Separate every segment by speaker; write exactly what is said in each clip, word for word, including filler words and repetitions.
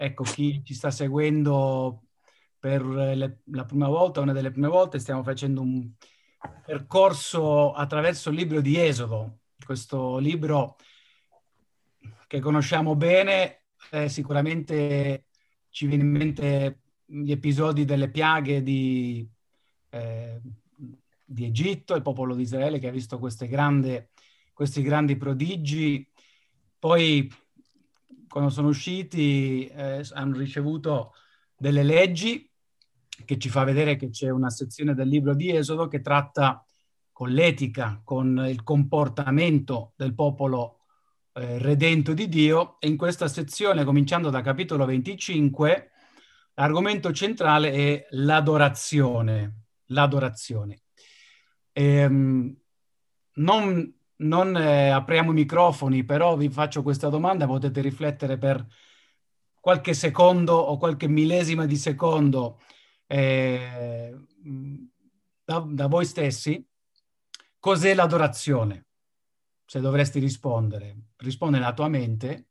Speaker 1: ecco, chi ci sta seguendo per le- la prima volta, una delle prime volte, stiamo facendo un percorso attraverso il libro di Esodo. Questo libro che conosciamo bene, eh, sicuramente ci viene in mente gli episodi delle piaghe di, eh, di Egitto, il popolo di Israele che ha visto queste grandi, questi grandi prodigi. Poi, quando sono usciti, eh, hanno ricevuto delle leggi che ci fa vedere che c'è una sezione del libro di Esodo che tratta con l'etica, con il comportamento del popolo eh, redento di Dio, e in questa sezione, cominciando da capitolo venticinque, l'argomento centrale è l'adorazione. L'adorazione. Ehm, non non eh, apriamo i microfoni, però vi faccio questa domanda, potete riflettere per qualche secondo o qualche millesima di secondo eh, da, da voi stessi. Cos'è l'adorazione? Se dovresti rispondere, risponde nella tua mente.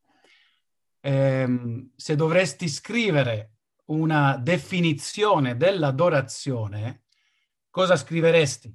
Speaker 1: Ehm, se dovresti scrivere una definizione dell'adorazione, cosa scriveresti?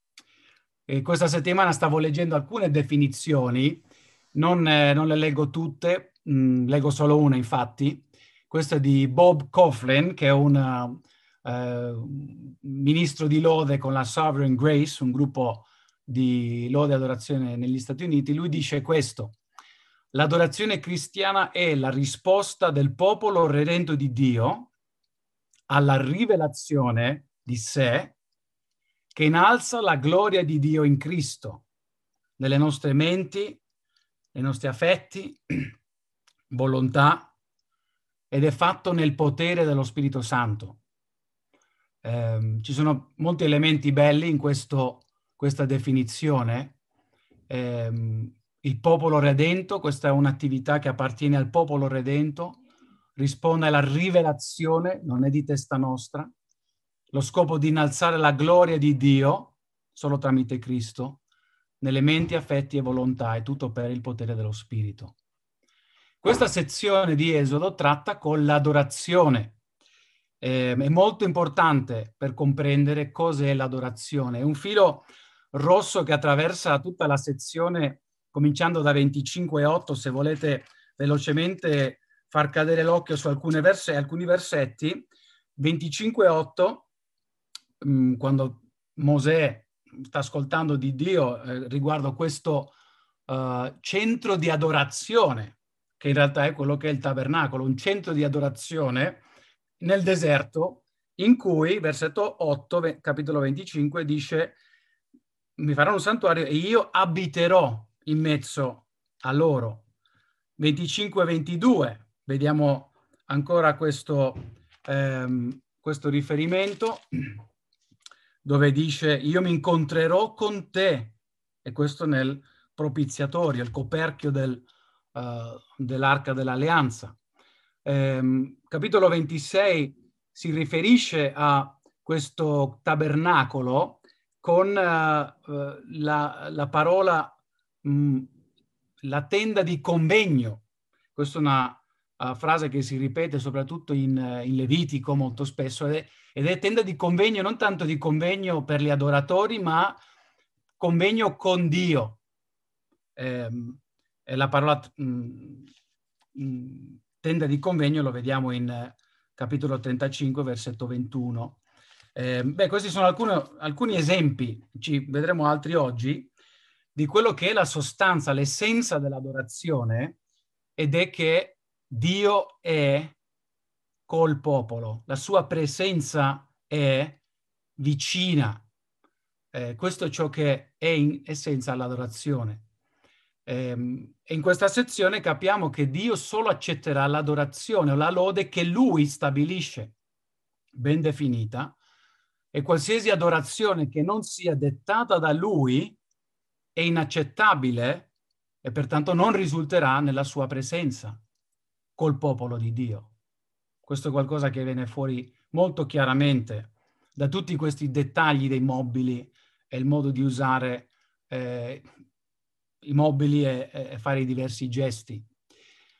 Speaker 1: E questa settimana stavo leggendo alcune definizioni, non, eh, non le leggo tutte, mh, leggo solo una infatti. Questa è di Bob Coughlin, che è un eh, ministro di lode con la Sovereign Grace, un gruppo di lode e adorazione negli Stati Uniti. Lui dice questo: l'adorazione cristiana è la risposta del popolo redento di Dio alla rivelazione di sé che innalza la gloria di Dio in Cristo nelle nostre menti, nei nostri affetti, volontà, ed è fatto nel potere dello Spirito Santo. Eh, ci sono molti elementi belli in questo, questa definizione. Eh, il popolo redento, questa è un'attività che appartiene al popolo redento, risponde alla rivelazione, non è di testa nostra, lo scopo di innalzare la gloria di Dio solo tramite Cristo, nelle menti, affetti e volontà, e tutto per il potere dello Spirito. Questa sezione di Esodo tratta con l'adorazione. Eh, è molto importante per comprendere cos'è l'adorazione. È un filo rosso che attraversa tutta la sezione, cominciando da venticinque e otto, se volete velocemente far cadere l'occhio su alcune verse, alcuni versetti. venticinque e otto, mh, quando Mosè sta ascoltando di Dio eh, riguardo questo uh, centro di adorazione, che in realtà è quello che è il tabernacolo, un centro di adorazione nel deserto, in cui, versetto otto, capitolo venticinque, dice: mi faranno un santuario e io abiterò in mezzo a loro. venticinque ventidue, vediamo ancora questo, ehm, questo riferimento, dove dice: io mi incontrerò con te, e questo nel propiziatorio, il coperchio del, uh, dell'arca dell'alleanza. Ehm, capitolo ventisei si riferisce a questo tabernacolo con uh, uh, la, la parola mh, la tenda di convegno. Questa è una uh, frase che si ripete soprattutto in, uh, in Levitico molto spesso, ed è, ed è tenda di convegno, non tanto di convegno per gli adoratori, ma convegno con Dio. Eh, la parola mh, mh, tenda di convegno lo vediamo in eh, capitolo trentacinque, versetto ventuno. Eh, beh, questi sono alcuni, alcuni esempi, ci vedremo altri oggi, di quello che è la sostanza, l'essenza dell'adorazione, ed è che Dio è col popolo, la sua presenza è vicina. Eh, questo è ciò che è in essenza l'adorazione. Eh, e in questa sezione capiamo che Dio solo accetterà l'adorazione o la lode che Lui stabilisce, ben definita, e qualsiasi adorazione che non sia dettata da Lui è inaccettabile e pertanto non risulterà nella sua presenza col popolo di Dio. Questo è qualcosa che viene fuori molto chiaramente da tutti questi dettagli dei mobili e il modo di usare eh, i mobili e, e fare i diversi gesti.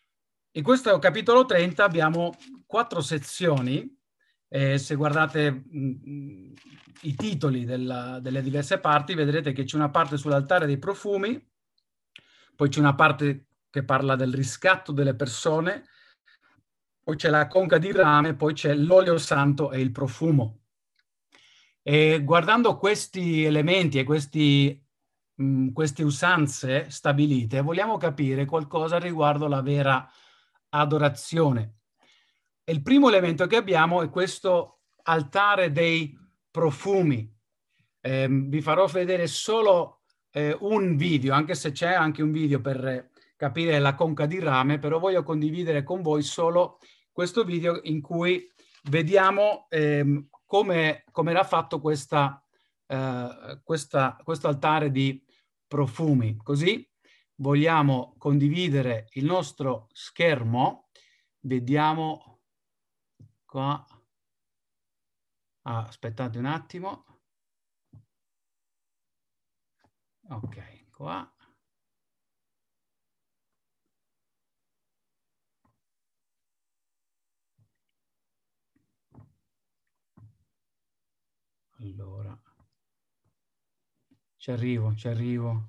Speaker 1: In questo capitolo trenta abbiamo quattro sezioni. Eh, se guardate mh, i titoli della, delle diverse parti, vedrete che c'è una parte sull'altare dei profumi, poi c'è una parte che parla del riscatto delle persone, poi c'è la conca di rame, poi c'è l'olio santo e il profumo. E guardando questi elementi e questi, mh, queste usanze stabilite, vogliamo capire qualcosa riguardo la vera adorazione. E il primo elemento che abbiamo è questo altare dei profumi. Eh, vi farò vedere solo eh, un video, anche se c'è anche un video per capire la conca di rame, però voglio condividere con voi solo questo video in cui vediamo ehm, come, come era fatto questa, eh, questa, questo altare di profumi. Così vogliamo condividere il nostro schermo. Vediamo qua. Ah, aspettate un attimo. Ok, qua. Allora, ci arrivo, ci arrivo.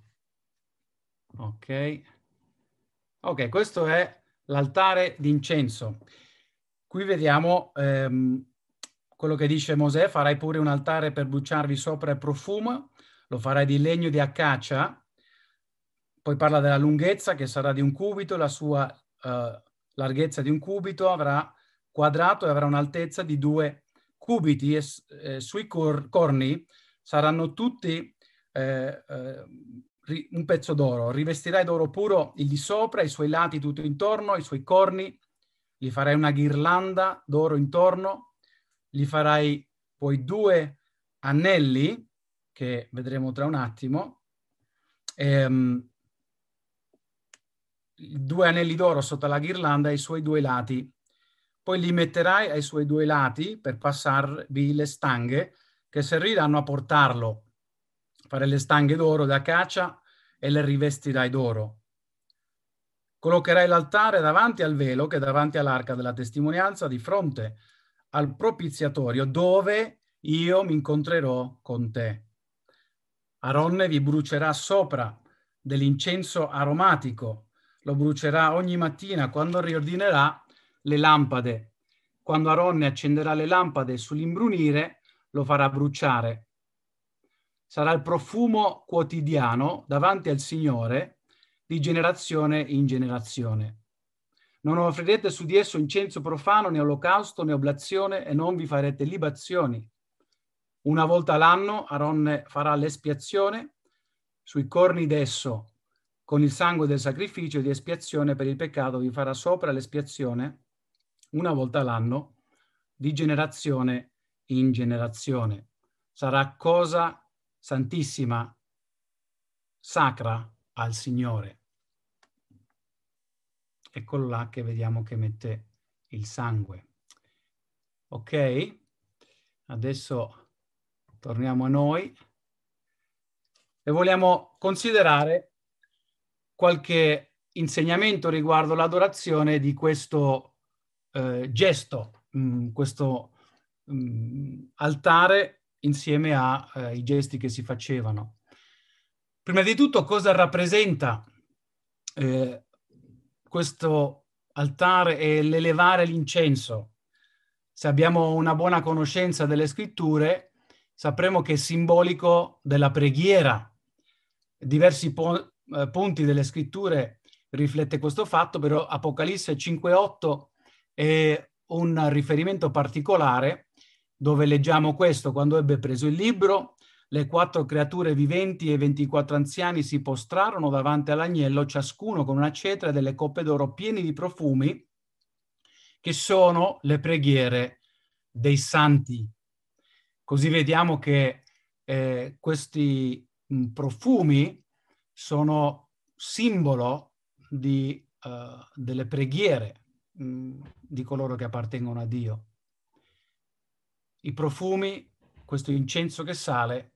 Speaker 1: Ok. Ok, questo è l'altare d'incenso. Qui vediamo ehm, quello che dice Mosè: farai pure un altare per bruciarvi sopra il profumo, lo farai di legno di acacia. Poi parla della lunghezza, che sarà di un cubito, la sua eh, larghezza di un cubito, avrà quadrato e avrà un'altezza di due cubiti e eh, sui cor corni saranno tutti eh, eh, un pezzo d'oro. Rivestirai d'oro puro il di sopra, i suoi lati tutto intorno, i suoi corni, gli farai una ghirlanda d'oro intorno, gli farai poi due anelli, che vedremo tra un attimo, ehm, due anelli d'oro sotto la ghirlanda ai suoi due lati. Poi li metterai ai suoi due lati per passarvi le stanghe che serviranno a portarlo. Fare le stanghe d'oro d'acacia e le rivestirai d'oro. Collocherai l'altare davanti al velo, che è davanti all'arca della testimonianza, di fronte al propiziatorio, dove io mi incontrerò con te. Aronne vi brucerà sopra dell'incenso aromatico, lo brucerà ogni mattina quando riordinerà le lampade. Quando Aronne accenderà le lampade sull'imbrunire, lo farà bruciare. Sarà il profumo quotidiano davanti al Signore di generazione in generazione. Non offrirete su di esso incenso profano, né olocausto, né oblazione, e non vi farete libazioni. Una volta l'anno Aronne farà l'espiazione sui corni d'esso con il sangue del sacrificio di espiazione per il peccato, vi farà sopra l'espiazione una volta l'anno di generazione in generazione. Sarà cosa santissima, sacra al Signore. Eccolo là che vediamo che mette il sangue. Ok? Adesso torniamo a noi e vogliamo considerare qualche insegnamento riguardo l'adorazione di questo eh, gesto, mh, questo mh, altare insieme ai eh, gesti che si facevano. Prima di tutto, cosa rappresenta eh, questo altare e l'elevare l'incenso? Se abbiamo una buona conoscenza delle scritture, sapremo che è simbolico della preghiera. Diversi po- eh, punti delle scritture riflette questo fatto, però Apocalisse cinque otto è un riferimento particolare dove leggiamo questo: quando ebbe preso il libro, le quattro creature viventi e i ventiquattro anziani si postrarono davanti all'agnello, ciascuno con una cetra e delle coppe d'oro pieni di profumi, che sono le preghiere dei santi. Così vediamo che eh, questi mh, profumi sono simbolo di, uh, delle preghiere mh, di coloro che appartengono a Dio. I profumi, questo incenso che sale,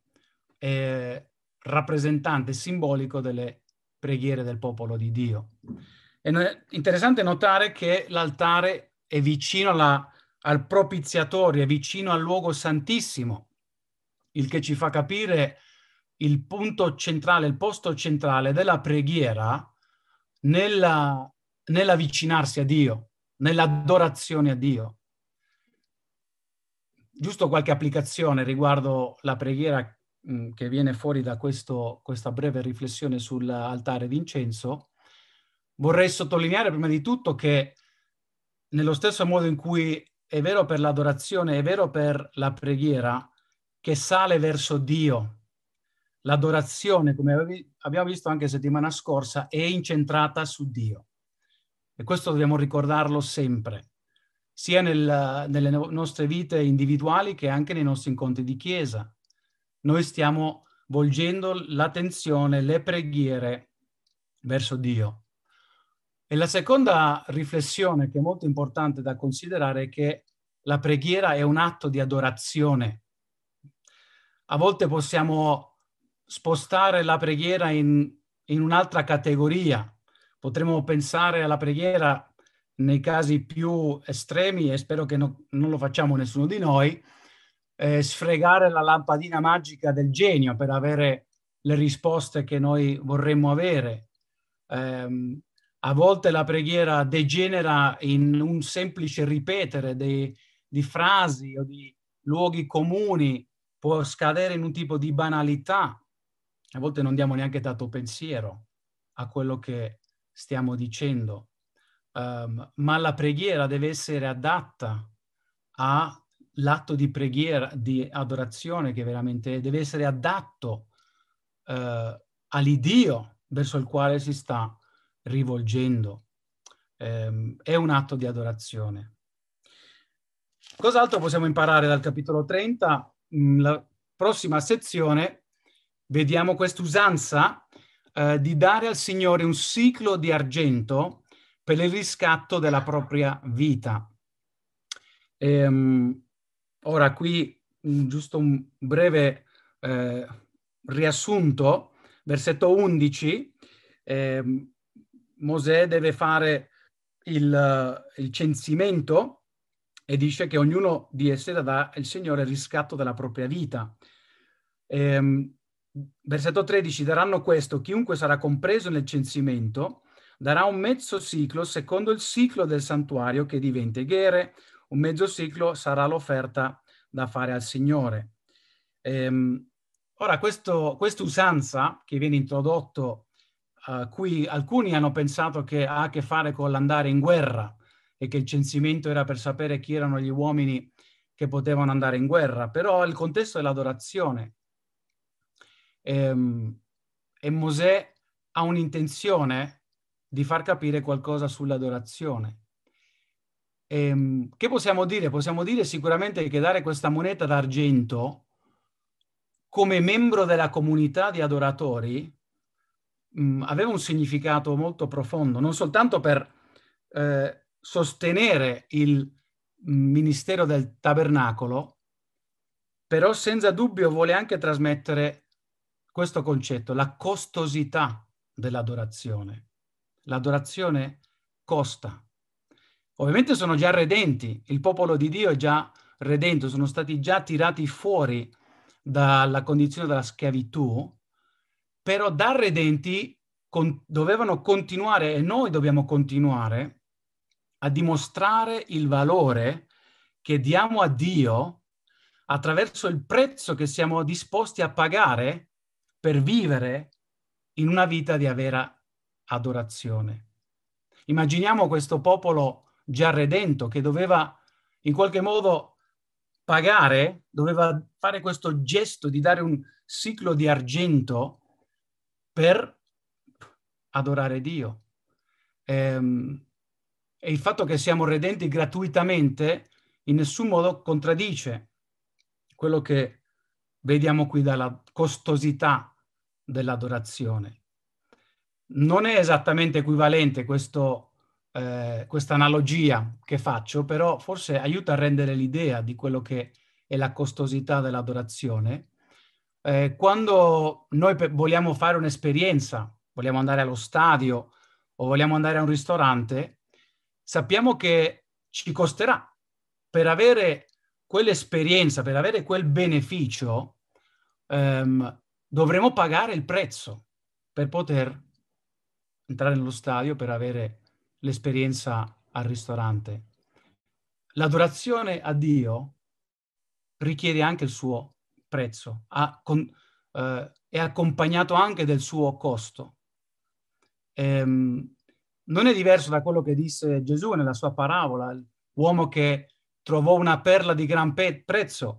Speaker 1: è rappresentante simbolico delle preghiere del popolo di Dio. È interessante notare che l'altare è vicino alla, al propiziatorio, è vicino al luogo santissimo, il che ci fa capire il punto centrale, il posto centrale della preghiera nella, nell'avvicinarsi a Dio, nell'adorazione a Dio. Giusto qualche applicazione riguardo la preghiera mh, che viene fuori da questo, questa breve riflessione sull'altare d'incenso. Vorrei sottolineare prima di tutto che nello stesso modo in cui è vero per l'adorazione, è vero per la preghiera, che sale verso Dio. L'adorazione, come abbiamo visto anche settimana scorsa, è incentrata su Dio. E questo dobbiamo ricordarlo sempre, sia nel, nelle nostre vite individuali che anche nei nostri incontri di chiesa. Noi stiamo volgendo l'attenzione, le preghiere verso Dio. E la seconda riflessione che è molto importante da considerare è che la preghiera è un atto di adorazione. A volte possiamo spostare la preghiera in, in un'altra categoria. Potremmo pensare alla preghiera nei casi più estremi, e spero che no, non lo facciamo nessuno di noi, eh, sfregare la lampadina magica del genio per avere le risposte che noi vorremmo avere. Eh, a volte la preghiera degenera in un semplice ripetere dei, di frasi o di luoghi comuni, può scadere in un tipo di banalità. A volte non diamo neanche tanto pensiero a quello che stiamo dicendo. Um, ma la preghiera deve essere adatta all'atto di preghiera, di adorazione, che veramente deve essere adatto uh, all'Iddio verso il quale si sta rivolgendo. Um, è un atto di adorazione. Cos'altro possiamo imparare dal capitolo trenta? La prossima sezione vediamo quest'usanza eh, di dare al Signore un siclo di argento per il riscatto della propria vita. Ehm, ora qui mh, giusto un breve eh, riassunto, versetto undici, eh, Mosè deve fare il, il censimento e dice che ognuno di essi darà al Signore il riscatto della propria vita. Ehm, versetto tredici, daranno questo, chiunque sarà compreso nel censimento darà un mezzo ciclo secondo il ciclo del santuario che di venti eghere, un mezzo ciclo sarà l'offerta da fare al Signore. Ehm, ora, questo, questa usanza che viene introdotto, uh, qui alcuni hanno pensato che ha a che fare con l'andare in guerra e che il censimento era per sapere chi erano gli uomini che potevano andare in guerra, però il contesto è l'adorazione. Ehm, e Mosè ha un'intenzione di far capire qualcosa sull'adorazione. Ehm, che possiamo dire? Possiamo dire sicuramente che dare questa moneta d'argento come membro della comunità di adoratori mh, aveva un significato molto profondo, non soltanto per eh, sostenere il ministero del tabernacolo, però senza dubbio vuole anche trasmettere questo concetto, la costosità dell'adorazione. L'adorazione costa. Ovviamente sono già redenti, il popolo di Dio è già redento, sono stati già tirati fuori dalla condizione della schiavitù, però da redenti con, dovevano continuare, e noi dobbiamo continuare, a dimostrare il valore che diamo a Dio attraverso il prezzo che siamo disposti a pagare per vivere in una vita di vera adorazione. Immaginiamo questo popolo già redento che doveva in qualche modo pagare, doveva fare questo gesto di dare un ciclo di argento per adorare Dio. Ehm, e il fatto che siamo redenti gratuitamente in nessun modo contraddice quello che vediamo qui dalla costosità dell'adorazione. Non è esattamente equivalente questo, eh, questa analogia che faccio, però forse aiuta a rendere l'idea di quello che è la costosità dell'adorazione. Eh, quando noi vogliamo fare un'esperienza, vogliamo andare allo stadio o vogliamo andare a un ristorante, sappiamo che ci costerà. Per avere quell'esperienza, per avere quel beneficio, ehm, dovremo pagare il prezzo per poter entrare nello stadio, per avere l'esperienza al ristorante. L'adorazione a Dio richiede anche il suo prezzo, ha con, eh, è accompagnato anche del suo costo. Ehm, non è diverso da quello che disse Gesù nella sua parabola, l'uomo che trovò una perla di gran pe- prezzo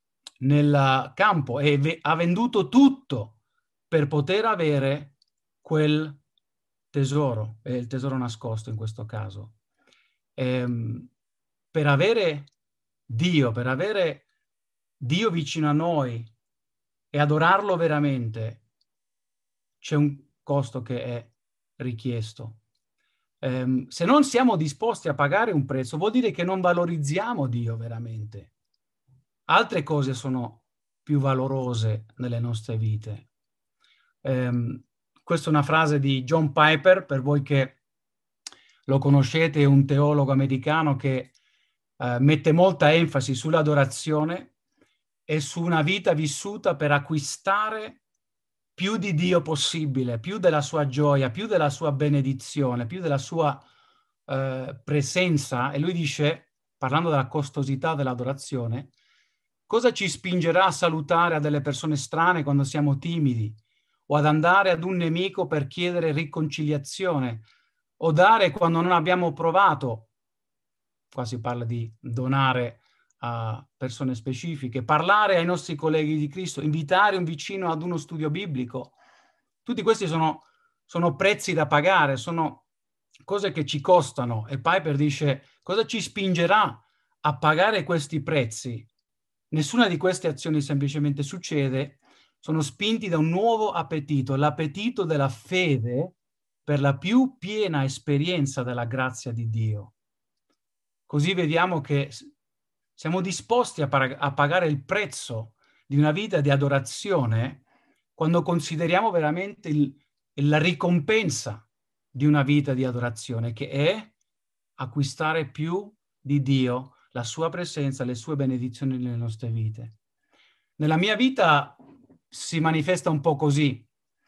Speaker 1: nel campo e ve- ha venduto tutto per poter avere quel tesoro, e il tesoro nascosto in questo caso. Ehm, per avere Dio, per avere Dio vicino a noi e adorarlo veramente, c'è un costo che è richiesto. Um, se non siamo disposti a pagare un prezzo, vuol dire che non valorizziamo Dio veramente. Altre cose sono più valorose nelle nostre vite. Um, questa è una frase di John Piper, per voi che lo conoscete, è un teologo americano che uh, mette molta enfasi sull'adorazione e su una vita vissuta per acquistare più di Dio possibile, più della sua gioia, più della sua benedizione, più della sua eh, presenza. E lui dice, parlando della costosità dell'adorazione, cosa ci spingerà a salutare a delle persone strane quando siamo timidi, o ad andare ad un nemico per chiedere riconciliazione, o dare quando non abbiamo provato? Qua si parla di donare a persone specifiche, parlare ai nostri colleghi di Cristo, invitare un vicino ad uno studio biblico. Tutti questi sono, sono prezzi da pagare, sono cose che ci costano. E Piper dice, cosa ci spingerà a pagare questi prezzi? Nessuna di queste azioni semplicemente succede, sono spinti da un nuovo appetito, l'appetito della fede per la più piena esperienza della grazia di Dio. Così vediamo che siamo disposti a, pag- a pagare il prezzo di una vita di adorazione quando consideriamo veramente il, la ricompensa di una vita di adorazione, che è acquistare più di Dio, la sua presenza, le sue benedizioni nelle nostre vite. Nella mia vita si manifesta un po' così.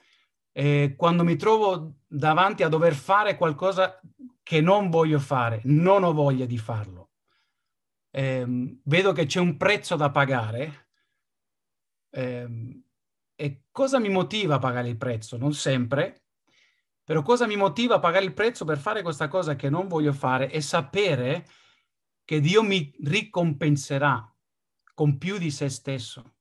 Speaker 1: Eh, quando mi trovo davanti a dover fare qualcosa che non voglio fare, non ho voglia di farlo. Eh, vedo che c'è un prezzo da pagare. Eh, e cosa mi motiva a pagare il prezzo? Non sempre, però cosa mi motiva a pagare il prezzo per fare questa cosa che non voglio fare è sapere che Dio mi ricompenserà con più di se stesso.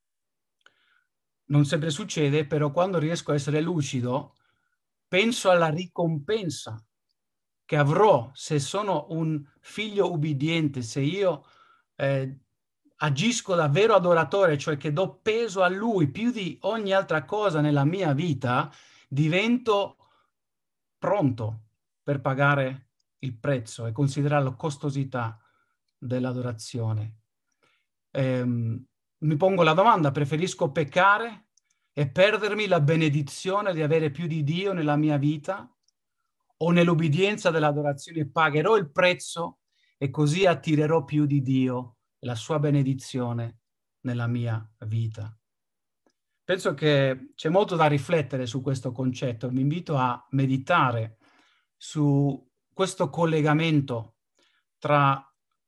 Speaker 1: Non sempre succede, però quando riesco a essere lucido, penso alla ricompensa che avrò se sono un figlio ubbidiente, se io eh, agisco davvero adoratore, cioè che do peso a Lui più di ogni altra cosa nella mia vita, divento pronto per pagare il prezzo e considerare la costosità dell'adorazione. Ehm, mi pongo la domanda, preferisco peccare e perdermi la benedizione di avere più di Dio nella mia vita, o nell'ubbidienza dell'adorazione pagherò il prezzo e così attirerò più di Dio e la sua benedizione nella mia vita? Penso che c'è molto da riflettere su questo concetto. Vi invito a meditare su questo collegamento tra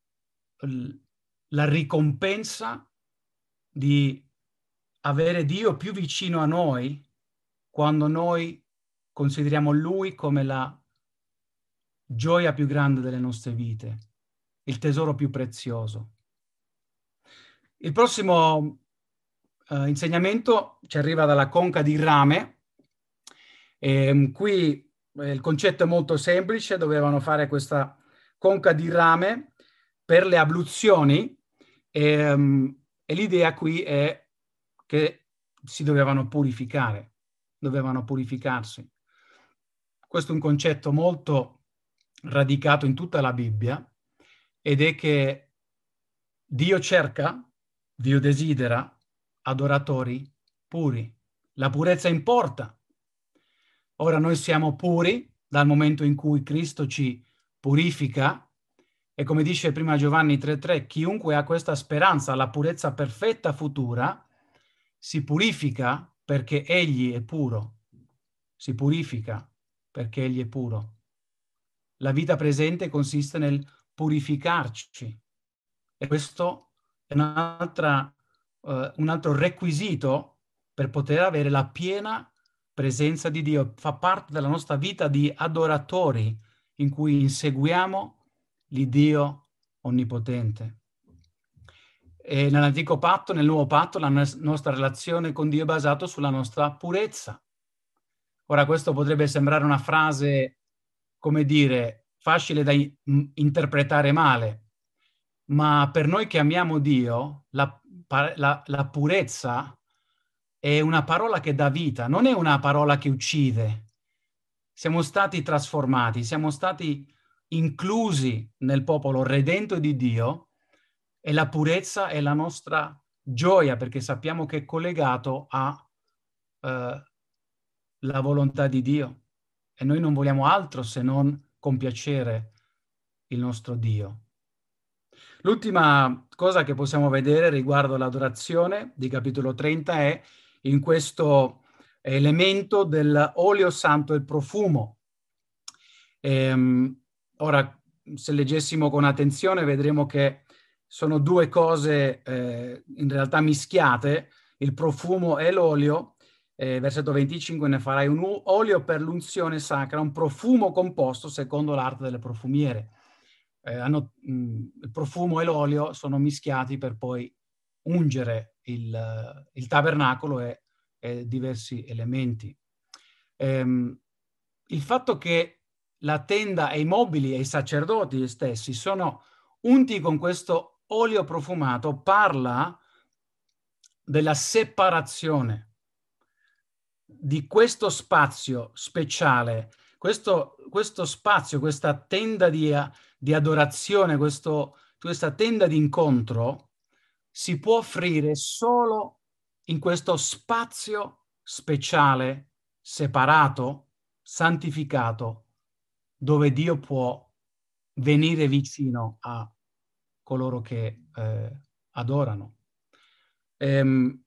Speaker 1: la ricompensa di avere Dio più vicino a noi quando noi consideriamo Lui come la gioia più grande delle nostre vite, il tesoro più prezioso. Il prossimo eh, insegnamento ci arriva dalla conca di rame. E, qui eh, il concetto è molto semplice, dovevano fare questa conca di rame per le abluzioni e, um, e l'idea qui è che si dovevano purificare, dovevano purificarsi. Questo è un concetto molto radicato in tutta la Bibbia ed è che Dio cerca, Dio desidera adoratori puri. La purezza importa. Ora noi siamo puri, dal momento in cui Cristo ci purifica. E come dice prima Giovanni tre tre, chiunque ha questa speranza, la purezza perfetta futura, si purifica perché egli è puro. Si purifica perché egli è puro. La vita presente consiste nel purificarci. E questo è un'altra, uh, un altro requisito per poter avere la piena presenza di Dio. Fa parte della nostra vita di adoratori in cui inseguiamo l'Iddio onnipotente. E nell'antico patto, nel nuovo patto, la nostra relazione con Dio è basata sulla nostra purezza. Ora, questo potrebbe sembrare una frase, come dire, facile da in- interpretare male, ma per noi che amiamo Dio, la, la, la purezza è una parola che dà vita, non è una parola che uccide. Siamo stati trasformati, siamo stati inclusi nel popolo redento di Dio e la purezza è la nostra gioia perché sappiamo che è collegato a eh, la volontà di Dio e noi non vogliamo altro se non compiacere il nostro Dio. L'ultima cosa che possiamo vedere riguardo l'adorazione di capitolo trenta è in questo elemento dell'olio santo e il profumo. Ehm, ora, se leggessimo con attenzione, vedremo che sono due cose eh, in realtà mischiate, il profumo e l'olio. Eh, versetto venticinque, ne farai un olio per l'unzione sacra, un profumo composto secondo l'arte delle profumiere. Eh, hanno, mh, il profumo e l'olio sono mischiati per poi ungere il, il tabernacolo e, e diversi elementi. Ehm, il fatto che la tenda e i mobili e i sacerdoti stessi sono unti con questo olio profumato parla della separazione di questo spazio speciale, questo, questo spazio, questa tenda di, di adorazione, questo, questa tenda di incontro si può offrire solo in questo spazio speciale, separato, santificato, dove Dio può venire vicino a coloro che eh, adorano. Ehm,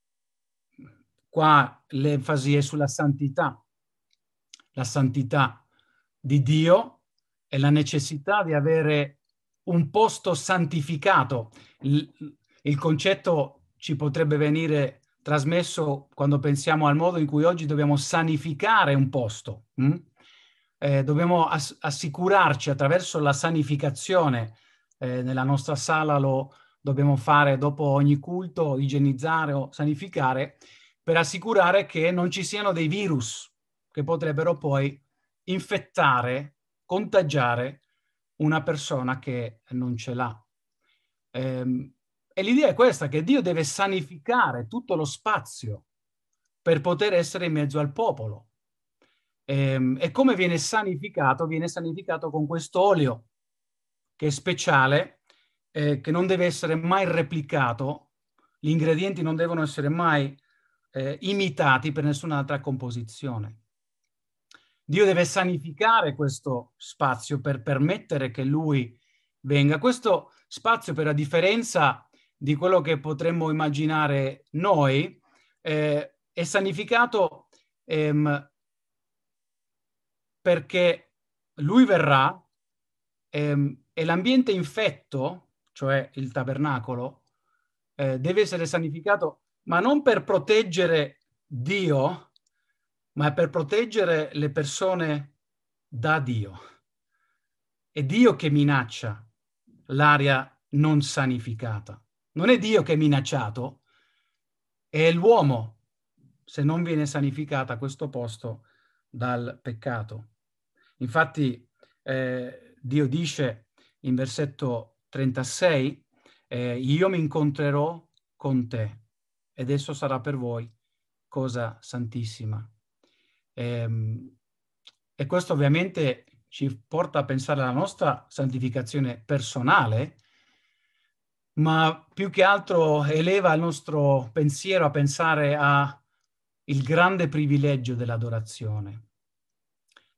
Speaker 1: qua l'enfasi è sulla santità, la santità di Dio e la necessità di avere un posto santificato. Il, il concetto ci potrebbe venire trasmesso quando pensiamo al modo in cui oggi dobbiamo sanificare un posto. Hm? Eh, dobbiamo ass- assicurarci attraverso la sanificazione. Eh, nella nostra sala lo dobbiamo fare dopo ogni culto, igienizzare o sanificare per assicurare che non ci siano dei virus che potrebbero poi infettare, contagiare una persona che non ce l'ha. Ehm, e l'idea è questa, che Dio deve sanificare tutto lo spazio per poter essere in mezzo al popolo. Ehm, e come viene sanificato? Viene sanificato con questo olio, che è speciale, eh, che non deve essere mai replicato, gli ingredienti non devono essere mai eh, imitati per nessun'altra composizione. Dio deve sanificare questo spazio per permettere che Lui venga. Questo spazio, per la differenza di quello che potremmo immaginare noi, eh, è sanificato ehm, perché Lui verrà ehm, e l'ambiente infetto, cioè il tabernacolo, eh, deve essere sanificato, ma non per proteggere Dio, ma per proteggere le persone da Dio. È Dio che minaccia l'area non sanificata. Non è Dio che è minacciato, è l'uomo se non viene sanificata questo posto dal peccato. Infatti eh, Dio dice in versetto trentasei, eh, io mi incontrerò con te ed esso sarà per voi cosa santissima. Ehm, e questo ovviamente ci porta a pensare alla nostra santificazione personale, ma più che altro eleva il nostro pensiero a pensare a il grande privilegio dell'adorazione.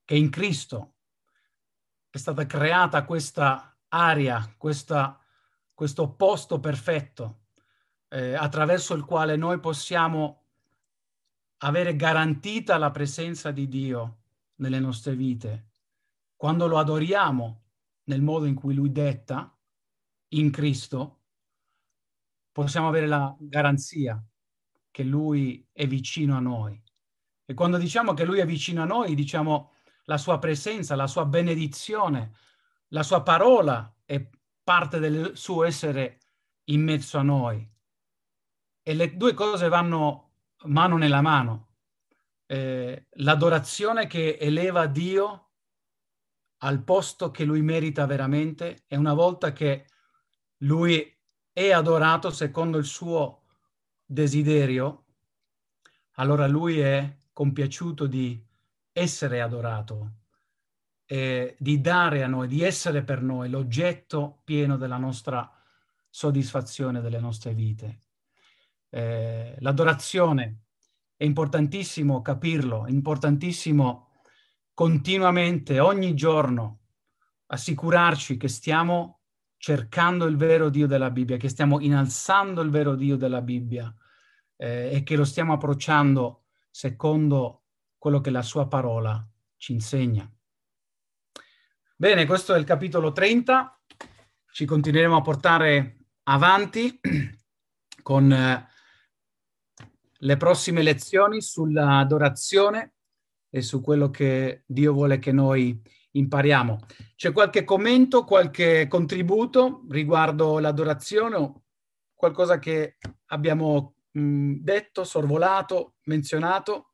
Speaker 1: che in Cristo è stata creata questa area, questa, questo posto perfetto eh, attraverso il quale noi possiamo avere garantita la presenza di Dio nelle nostre vite. Quando lo adoriamo nel modo in cui Lui detta, in Cristo, possiamo avere la garanzia che Lui è vicino a noi. E quando diciamo che Lui è vicino a noi, diciamo la sua presenza, la sua benedizione, la sua parola è parte del suo essere in mezzo a noi. E le due cose vanno mano nella mano. Eh, l'adorazione che eleva Dio al posto che Lui merita veramente, e una volta che Lui è adorato secondo il suo desiderio, allora Lui è compiaciuto di essere adorato, e di dare a noi, di essere per noi l'oggetto pieno della nostra soddisfazione, delle nostre vite. Eh, l'adorazione è importantissimo capirlo, è importantissimo continuamente, ogni giorno, assicurarci che stiamo cercando il vero Dio della Bibbia, che stiamo innalzando il vero Dio della Bibbia eh, e che lo stiamo approcciando secondo quello che la sua parola ci insegna. Bene, questo è il capitolo trenta. Ci continueremo a portare avanti con eh, le prossime lezioni sull'adorazione e su quello che Dio vuole che noi impariamo. C'è qualche commento, qualche contributo riguardo l'adorazione o qualcosa che abbiamo mh, detto, sorvolato, menzionato?